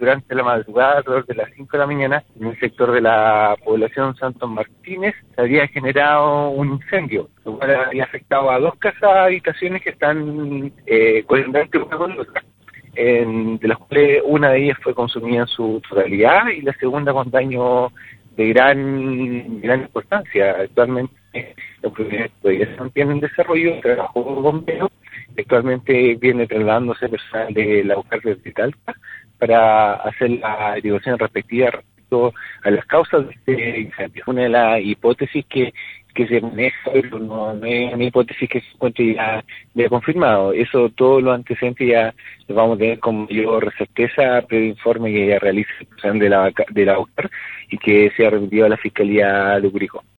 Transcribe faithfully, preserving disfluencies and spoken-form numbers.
durante la madrugada, alrededor de las cinco de la mañana, en el sector de la población Santos Martínez, se había generado un incendio, lo cual había afectado a dos casas habitaciones que están eh, colindantes una con la otra. En, de las cuales una de ellas fue consumida en su totalidad y la segunda con daño de gran gran importancia. Actualmente los proyectos todavía se mantienen en desarrollo, trabajó bombero, actualmente viene trasladándose personal de la UCAR de Talca para hacer la evaluación respectiva respecto a las causas de este incendio. Una de las hipótesis que que se maneja, pero no, no es una hipótesis que se encuentre ya, ya confirmado. Eso, todos los antecedentes ya los vamos a tener con mayor certeza, previo informe que ya realice el personal de la, de la UCAR y que sea remitido a la Fiscalía de Curicó.